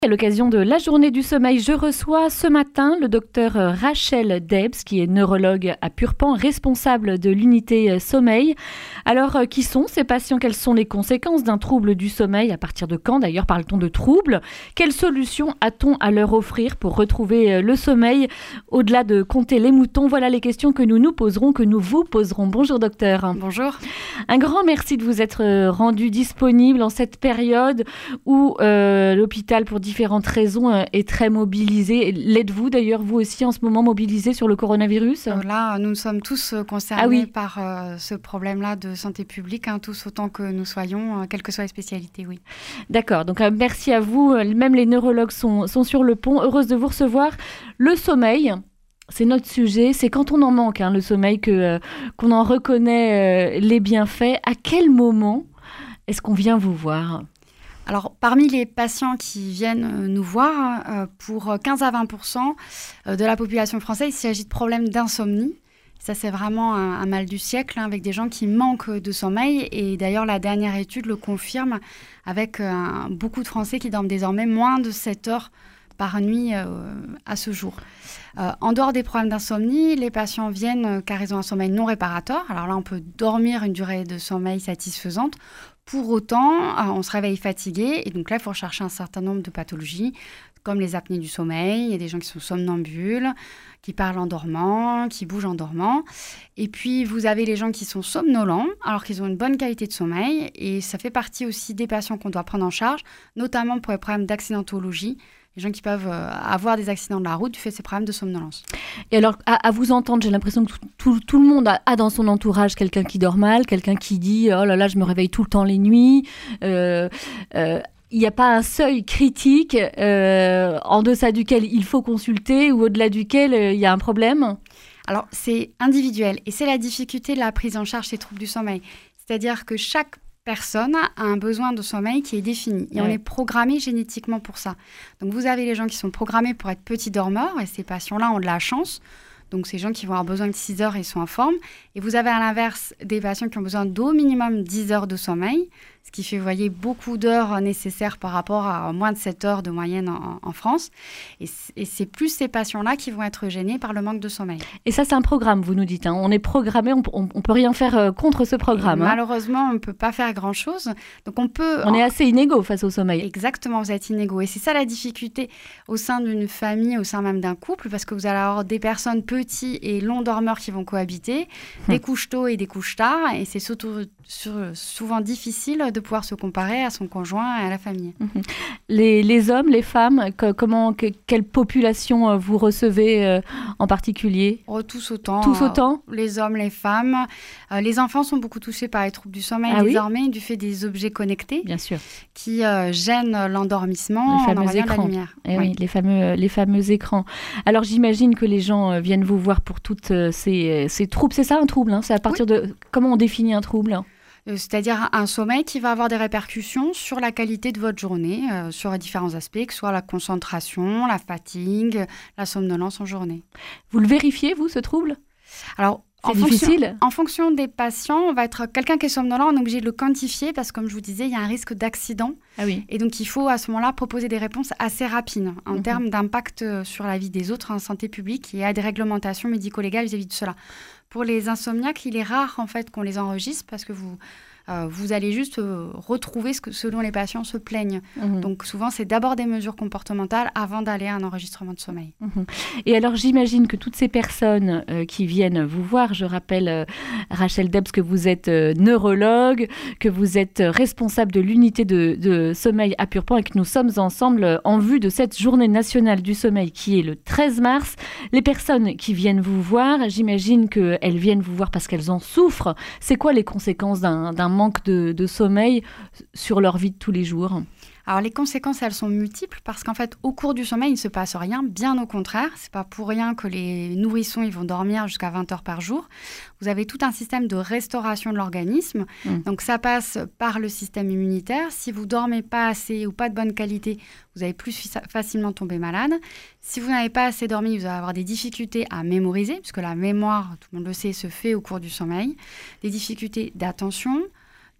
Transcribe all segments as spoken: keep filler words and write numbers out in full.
À l'occasion de la journée du sommeil, je reçois ce matin le docteur Rachel Debs, qui est neurologue à Purpan, responsable de l'unité sommeil. Alors, qui sont ces patients? Quelles sont les conséquences d'un trouble du sommeil? À partir de quand, d'ailleurs, parle-t-on de trouble? Quelles solutions a-t-on à leur offrir pour retrouver le sommeil au-delà de compter les moutons? Voilà les questions que nous nous poserons, que nous vous poserons. Bonjour docteur. Bonjour. Un grand merci de vous être rendu disponible en cette période où euh, l'hôpital, pour différentes raisons, est très mobilisé. L'êtes-vous d'ailleurs, vous aussi, en ce moment mobilisé sur le coronavirus? Là, nous sommes tous concernés ah oui. par euh, ce problème-là de santé publique, hein, tous autant que nous soyons, euh, quelles que soient les spécialités, oui. D'accord, donc euh, merci à vous. Même les neurologues sont, sont sur le pont. Heureuse de vous recevoir. Le sommeil, c'est notre sujet. C'est quand on en manque, hein, le sommeil, que, euh, qu'on en reconnaît euh, les bienfaits. À quel moment est-ce qu'on vient vous voir ? Alors, parmi les patients qui viennent nous voir, euh, pour quinze à vingt pour cent de la population française, il s'agit de problèmes d'insomnie. Ça, c'est vraiment un, un mal du siècle, hein, avec des gens qui manquent de sommeil. Et d'ailleurs, la dernière étude le confirme, avec euh, beaucoup de Français qui dorment désormais moins de sept heures par nuit euh, à ce jour. Euh, en dehors des problèmes d'insomnie, les patients viennent euh, car ils ont un sommeil non réparateur. Alors là, on peut dormir une durée de sommeil satisfaisante. Pour autant, euh, on se réveille fatigué. Et donc là, il faut rechercher un certain nombre de pathologies, comme les apnées du sommeil. Il y a des gens qui sont somnambules, qui parlent en dormant, qui bougent en dormant. Et puis, vous avez les gens qui sont somnolents, alors qu'ils ont une bonne qualité de sommeil. Et ça fait partie aussi des patients qu'on doit prendre en charge, notamment pour les problèmes d'accidentologie. Les gens qui peuvent euh, avoir des accidents de la route du fait de ces problèmes de somnolence. Et alors, à, à vous entendre, j'ai l'impression que tout, tout, tout le monde a, a dans son entourage quelqu'un qui dort mal, quelqu'un qui dit « Oh là là, je me réveille tout le temps les nuits euh, ». Euh, il n'y a pas un seuil critique euh, en deçà duquel il faut consulter ou au-delà duquel euh, il y a un problème? Alors, c'est individuel et c'est la difficulté de la prise en charge des troubles du sommeil. C'est-à-dire que chaque personne a un besoin de sommeil qui est défini et ouais. On est programmé génétiquement pour ça. Donc, vous avez les gens qui sont programmés pour être petits dormeurs et ces patients-là ont de la chance. Donc, ces gens qui vont avoir besoin de six heures, ils sont en forme. Et vous avez à l'inverse des patients qui ont besoin d'au minimum dix heures de sommeil, ce qui fait, vous voyez, beaucoup d'heures nécessaires par rapport à moins de sept heures de moyenne en, en France. Et c'est, et c'est plus ces patients-là qui vont être gênés par le manque de sommeil. Et ça, c'est un programme, vous nous dites. Hein. On est programmé, on ne peut rien faire euh, contre ce programme. Hein. Malheureusement, on ne peut pas faire grand-chose. Donc, on peut... On en... est assez inégaux face au sommeil. Exactement, vous êtes inégaux. Et c'est ça la difficulté au sein d'une famille, au sein même d'un couple, parce que vous allez avoir des personnes petits et longs dormeurs qui vont cohabiter, hum. des couches tôt et des couches tard. Et c'est surtout, sur, souvent difficile de pouvoir se comparer à son conjoint et à la famille. Mmh. Les, les hommes, les femmes, que, comment, que, quelle population vous recevez euh, en particulier? Oh, tous autant. Tous autant euh, Les hommes, les femmes. Euh, les enfants sont beaucoup touchés par les troubles du sommeil ah, désormais, oui du fait des objets connectés. Bien sûr. Qui euh, gênent l'endormissement les fameux en envoyant écrans. la lumière. Eh oui. oui, les fameux, les fameux écrans. Alors j'imagine que les gens euh, viennent vous voir pour toutes euh, ces, ces troubles. C'est ça un trouble, hein? C'est à partir oui. de... Comment on définit un trouble? C'est-à-dire un sommeil qui va avoir des répercussions sur la qualité de votre journée, euh, sur différents aspects, que ce soit la concentration, la fatigue, la somnolence en journée. Vous le vérifiez, vous, ce trouble? Alors, c'est en difficile. Fonction, en fonction des patients, on va être quelqu'un qui est somnolent, on est obligé de le quantifier parce que, comme je vous disais, il y a un risque d'accident. Ah oui. Et donc, il faut à ce moment-là proposer des réponses assez rapides en mmh. termes d'impact sur la vie des autres en santé publique et à des réglementations médico-légales vis-à-vis de cela. Pour les insomniaques, il est rare en fait qu'on les enregistre parce que vous, euh, vous allez juste euh, retrouver ce, que, ce dont les patients se plaignent. Mmh. Donc souvent, c'est d'abord des mesures comportementales avant d'aller à un enregistrement de sommeil. Mmh. Et alors, j'imagine que toutes ces personnes euh, qui viennent vous voir, je rappelle, euh, Rachel Debs, que vous êtes euh, neurologue, que vous êtes responsable de l'unité de, de sommeil à Purpan et que nous sommes ensemble en vue de cette journée nationale du sommeil qui est le treize mars. Les personnes qui viennent vous voir, j'imagine que elles viennent vous voir parce qu'elles en souffrent. C'est quoi les conséquences d'un, d'un manque de, de sommeil sur leur vie de tous les jours ? Alors, les conséquences, elles sont multiples parce qu'en fait, au cours du sommeil, il ne se passe rien, bien au contraire. Ce n'est pas pour rien que les nourrissons, ils vont dormir jusqu'à vingt heures par jour. Vous avez tout un système de restauration de l'organisme. Mmh. Donc, ça passe par le système immunitaire. Si vous ne dormez pas assez ou pas de bonne qualité, vous allez plus facilement tomber malade. Si vous n'avez pas assez dormi, vous allez avoir des difficultés à mémoriser, puisque la mémoire, tout le monde le sait, se fait au cours du sommeil. Des difficultés d'attention,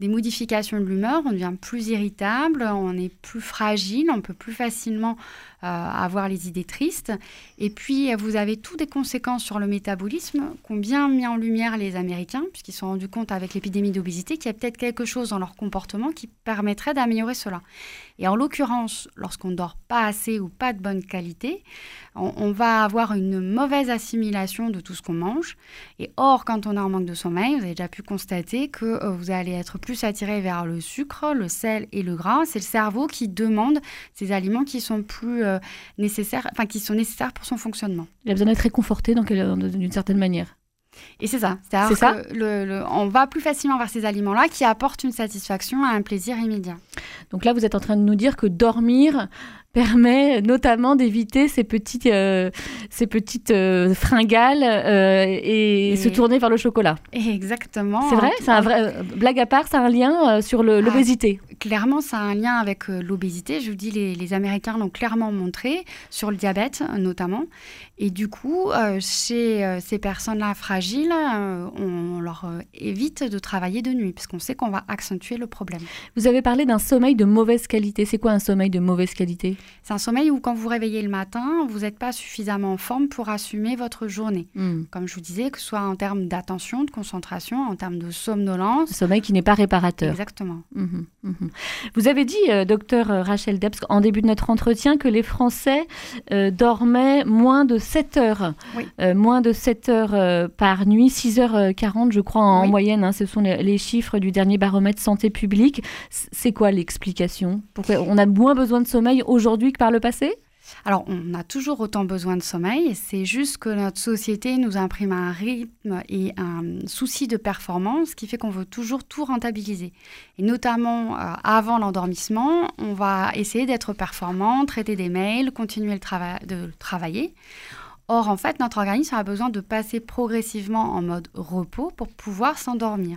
des modifications de l'humeur, on devient plus irritable, on est plus fragile, on peut plus facilement euh, avoir les idées tristes. Et puis, vous avez toutes des conséquences sur le métabolisme qu'ont bien mis en lumière les Américains, puisqu'ils se sont rendus compte avec l'épidémie d'obésité qu'il y a peut-être quelque chose dans leur comportement qui permettrait d'améliorer cela. Et en l'occurrence, lorsqu'on ne dort pas assez ou pas de bonne qualité, on, on va avoir une mauvaise assimilation de tout ce qu'on mange. Et or, quand on est en manque de sommeil, vous avez déjà pu constater que euh, vous allez être plus attiré vers le sucre, le sel et le gras. C'est le cerveau qui demande ces aliments qui sont plus euh, nécessaires, enfin qui sont nécessaires pour son fonctionnement. Il a besoin d'être réconforté donc, d'une certaine manière. Et c'est ça. C'est-à-dire c'est ça que le, le, on va plus facilement vers ces aliments-là qui apportent une satisfaction, un plaisir immédiat. Donc là, vous êtes en train de nous dire que dormir permet notamment d'éviter ces petites, euh, ces petites euh, fringales euh, et, et se tourner vers le chocolat. Exactement. C'est vrai, c'est un vrai, euh, blague à part, ça a un lien euh, sur le, ah, l'obésité. Clairement, ça a un lien avec euh, l'obésité. Je vous dis, les, les Américains l'ont clairement montré, sur le diabète notamment. Et du coup, euh, chez euh, ces personnes-là fragiles, euh, on leur euh, évite de travailler de nuit, parce qu'on sait qu'on va accentuer le problème. Vous avez parlé d'un sommeil de mauvaise qualité. C'est quoi un sommeil de mauvaise qualité ? C'est un sommeil où, quand vous vous réveillez le matin, vous n'êtes pas suffisamment en forme pour assumer votre journée. Mmh. Comme je vous disais, que ce soit en termes d'attention, de concentration, en termes de somnolence. Un sommeil qui n'est pas réparateur. Exactement. Mmh, mmh. Vous avez dit, euh, docteur Rachel Debs, en début de notre entretien, que les Français euh, dormaient moins de sept heures. Oui. Euh, moins de sept heures euh, par nuit, six heures quarante, je crois, en, oui. en moyenne. Hein, ce sont les, les chiffres du dernier baromètre santé publique. C'est quoi l'explication ? Pourquoi on a moins besoin de sommeil aujourd'hui que par le passé ? Alors, on a toujours autant besoin de sommeil. C'est juste que notre société nous imprime un rythme et un souci de performance qui fait qu'on veut toujours tout rentabiliser. Et notamment, euh, avant l'endormissement, on va essayer d'être performant, traiter des mails, continuer le trava- de travailler. Or, en fait, notre organisme a besoin de passer progressivement en mode repos pour pouvoir s'endormir.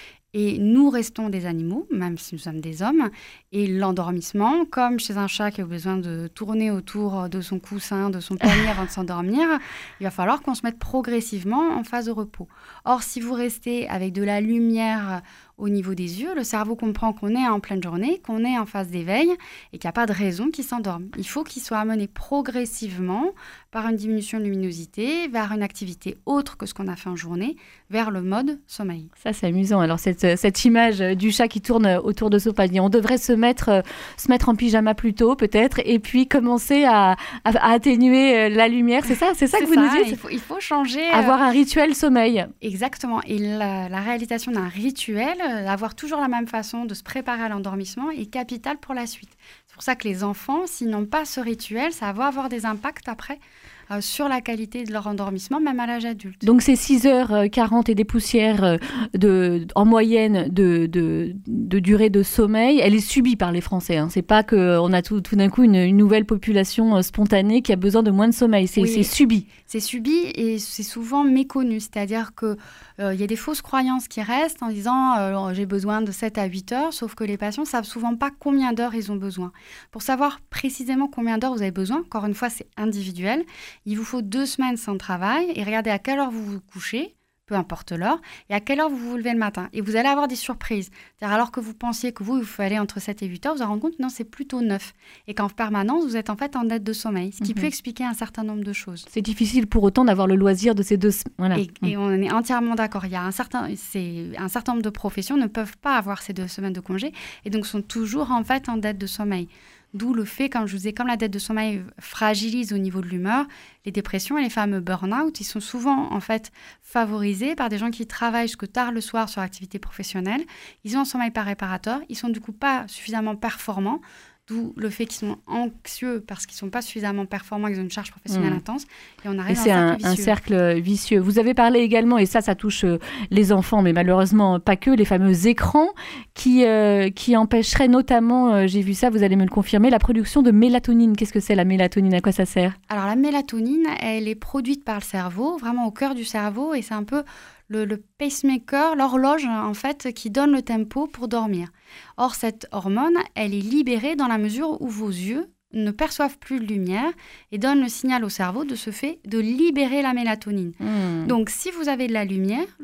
Et nous restons des animaux, même si nous sommes des hommes. Et l'endormissement, comme chez un chat qui a besoin de tourner autour de son coussin, de son panier avant de s'endormir, il va falloir qu'on se mette progressivement en phase de repos. Or, si vous restez avec de la lumière au niveau des yeux, le cerveau comprend qu'on est en pleine journée, qu'on est en phase d'éveil et qu'il n'y a pas de raison qu'il s'endorme. Il faut qu'il soit amené progressivement par une diminution de luminosité vers une activité autre que ce qu'on a fait en journée, vers le mode sommeil. Ça, c'est amusant. Alors, cette, cette image du chat qui tourne autour de son panier, on devrait se mettre, se mettre en pyjama plus tôt, peut-être, et puis commencer à, à, à atténuer la lumière. C'est ça, c'est ça c'est que vous ça, nous dites ? Il faut, il faut changer. Avoir un rituel sommeil. Exactement. Et la, la réalisation d'un rituel, avoir toujours la même façon de se préparer à l'endormissement est capital pour la suite. C'est pour ça que les enfants, s'ils n'ont pas ce rituel, ça va avoir des impacts après euh, sur la qualité de leur endormissement, même à l'âge adulte. Donc ces six heures quarante et des poussières de, en moyenne de, de, de durée de sommeil, elle est subie par les Français. Hein. C'est pas qu'on a tout, tout d'un coup une, une nouvelle population spontanée qui a besoin de moins de sommeil. C'est, oui, c'est subi. C'est subi et c'est souvent méconnu. C'est-à-dire qu'il euh, y a des fausses croyances qui restent en disant euh, « j'ai besoin de sept à huit heures », sauf que les patients ne savent souvent pas combien d'heures ils ont besoin. Pour savoir précisément combien d'heures vous avez besoin, encore une fois, c'est individuel. Il vous faut deux semaines sans travail et regardez à quelle heure vous vous couchez, peu importe l'heure, et à quelle heure vous vous levez le matin. Et vous allez avoir des surprises. C'est-à-dire, alors que vous pensiez que vous, il faut aller entre sept et huit heures, vous vous rendez compte, non, c'est plutôt neuf. Et qu'en permanence, vous êtes en fait en dette de sommeil, ce qui mmh. peut expliquer un certain nombre de choses. C'est difficile pour autant d'avoir le loisir de ces deux... Voilà. Et, mmh. et on est entièrement d'accord. Il y a un certain, c'est, un certain nombre de professions ne peuvent pas avoir ces deux semaines de congé et donc sont toujours en fait en dette de sommeil. D'où le fait, comme je vous disais, comme la dette de sommeil fragilise au niveau de l'humeur, les dépressions et les fameux burn-out, ils sont souvent en fait favorisés par des gens qui travaillent jusque tard le soir sur l'activité professionnelle. Ils ont un sommeil pas réparateur, ils sont du coup pas suffisamment performants, d'où le fait qu'ils sont anxieux parce qu'ils ne sont pas suffisamment performants, qu'ils ont une charge professionnelle mmh. intense. Et on arrive et dans un cercle c'est un, vicieux. un cercle vicieux. Vous avez parlé également, et ça, ça touche euh, les enfants, mais malheureusement pas que, les fameux écrans qui, euh, qui empêcheraient notamment, euh, j'ai vu ça, vous allez me le confirmer, la production de mélatonine. Qu'est-ce que c'est la mélatonine ? À quoi ça sert ? Alors la mélatonine, elle est produite par le cerveau, vraiment au cœur du cerveau, et c'est un peu le, le pacemaker, l'horloge en fait, qui donne le tempo pour dormir. Or, cette hormone, elle est libérée dans la mesure où vos yeux ne perçoivent plus de lumière et donnent le signal au cerveau de ce fait de libérer la mélatonine. Mmh. Donc, si vous avez de la lumière,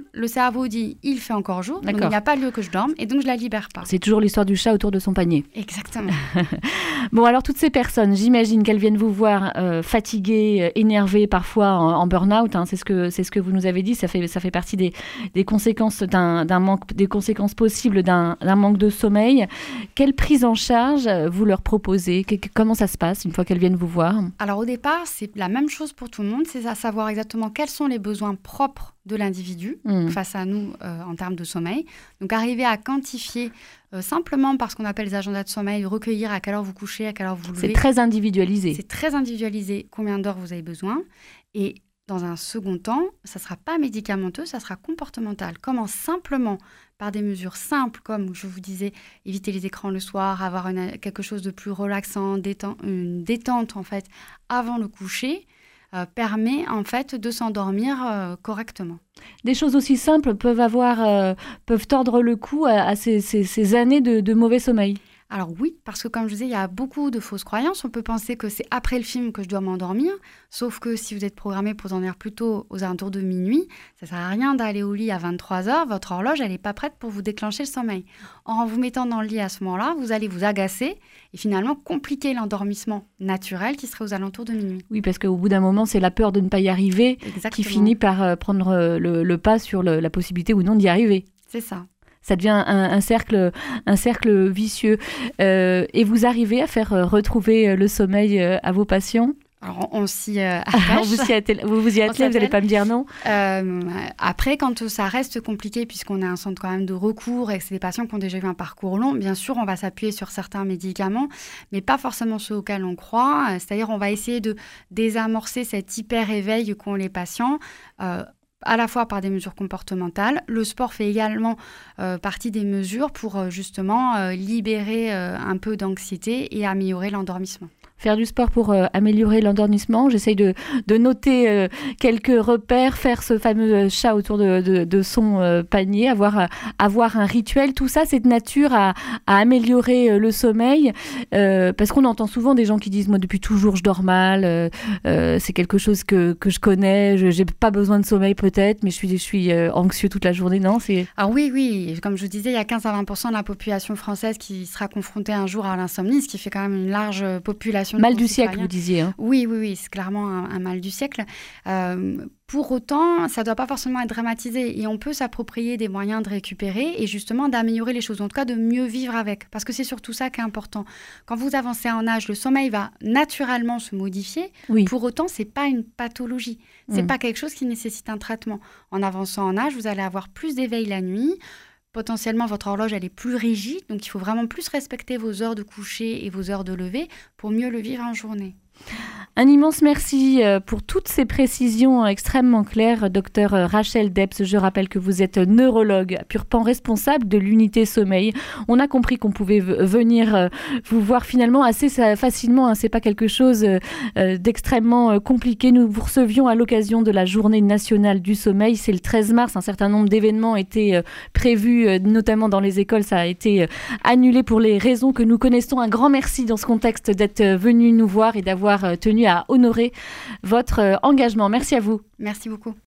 le cerveau dit il fait encore jour, donc il n'y a pas lieu que je dorme et donc je la libère pas. C'est toujours l'histoire du chat autour de son panier. Exactement. Bon, alors toutes ces personnes, j'imagine qu'elles viennent vous voir euh, fatiguées, énervées, parfois en, en burn-out. Hein, c'est ce que c'est ce que vous nous avez dit. Ça fait ça fait partie des, des conséquences d'un, d'un manque, des conséquences possibles d'un, d'un manque de sommeil. Quelle prise en charge vous leur proposez? que, Comment ça se passe une fois qu'elles viennent vous voir? Alors au départ, c'est la même chose pour tout le monde. C'est à savoir exactement quels sont les besoins propres de l'individu mmh. face à nous euh, en termes de sommeil. Donc arriver à quantifier euh, simplement par ce qu'on appelle les agendas de sommeil, recueillir à quelle heure vous couchez, à quelle heure vous vous levez. C'est très individualisé. C'est très individualisé combien d'heures vous avez besoin. Et dans un second temps, ça ne sera pas médicamenteux, ça sera comportemental. Comment simplement, par des mesures simples, comme je vous disais, éviter les écrans le soir, avoir une, quelque chose de plus relaxant, détente, une détente en fait, avant le coucher, Euh, permet en fait de s'endormir euh, correctement. Des choses aussi simples peuvent avoir, euh, peuvent tordre le cou à, à ces, ces, ces années de, de mauvais sommeil. Alors oui, parce que comme je disais, il y a beaucoup de fausses croyances. On peut penser que c'est après le film que je dois m'endormir, sauf que si vous êtes programmé pour dormir plutôt aux alentours de minuit, ça ne sert à rien d'aller au lit à vingt-trois heures, votre horloge, elle n'est pas prête pour vous déclencher le sommeil. Or, en vous mettant dans le lit à ce moment-là, vous allez vous agacer et finalement compliquer l'endormissement naturel qui serait aux alentours de minuit. Oui, parce qu'au bout d'un moment, c'est la peur de ne pas y arriver Exactement. Qui finit par euh, prendre euh, le, le pas sur le, la possibilité ou non d'y arriver. C'est ça. Ça devient un, un, cercle, un cercle vicieux. Euh, et vous arrivez à faire euh, retrouver le sommeil euh, à vos patients? Alors, on s'y euh, attache. vous, y attel- vous vous y attelez, vous n'allez pas me dire non euh, Après, quand ça reste compliqué, puisqu'on a un centre quand même de recours et que c'est des patients qui ont déjà eu un parcours long, bien sûr, on va s'appuyer sur certains médicaments, mais pas forcément ceux auxquels on croit. C'est-à-dire, on va essayer de désamorcer cet hyper-éveil qu'ont les patients, euh, à la fois par des mesures comportementales. Le sport fait également euh, partie des mesures pour euh, justement euh, libérer euh, un peu d'anxiété et améliorer l'endormissement. Faire du sport pour euh, améliorer l'endormissement. J'essaye de, de noter euh, quelques repères, faire ce fameux chat autour de, de, de son euh, panier, avoir, avoir un rituel. Tout ça, c'est de nature à, à améliorer euh, le sommeil. Euh, parce qu'on entend souvent des gens qui disent « Moi, depuis toujours, je dors mal. Euh, euh, c'est quelque chose que, que je connais. Je n'ai pas besoin de sommeil peut-être, mais je suis, je suis euh, anxieux toute la journée. » Non, c'est... Ah oui, oui. Comme je vous disais, il y a quinze à vingt pour cent de la population française qui sera confrontée un jour à l'insomnie, ce qui fait quand même une large population. Mal du siècle, vous disiez. Hein. Oui, oui, oui, c'est clairement un, un mal du siècle. Euh, pour autant, ça ne doit pas forcément être dramatisé et on peut s'approprier des moyens de récupérer et justement d'améliorer les choses, en tout cas de mieux vivre avec, parce que c'est surtout ça qui est important. Quand vous avancez en âge, le sommeil va naturellement se modifier. Oui. Pour autant, ce n'est pas une pathologie. Ce n'est mmh. pas quelque chose qui nécessite un traitement. En avançant en âge, vous allez avoir plus d'éveil la nuit. Potentiellement, votre horloge, elle est plus rigide, donc il faut vraiment plus respecter vos heures de coucher et vos heures de lever pour mieux le vivre en journée. Un immense merci pour toutes ces précisions extrêmement claires, docteur Rachel Debs. Je rappelle que vous êtes neurologue à Purpan, responsable de l'unité sommeil. On a compris qu'on pouvait venir vous voir finalement assez facilement. Hein. Ce n'est pas quelque chose d'extrêmement compliqué. Nous vous recevions à l'occasion de la Journée nationale du sommeil. C'est le treize mars. Un certain nombre d'événements étaient prévus, notamment dans les écoles. Ça a été annulé pour les raisons que nous connaissons. Un grand merci dans ce contexte d'être venu nous voir et d'avoir tenu à honorer votre engagement. Merci à vous. Merci beaucoup.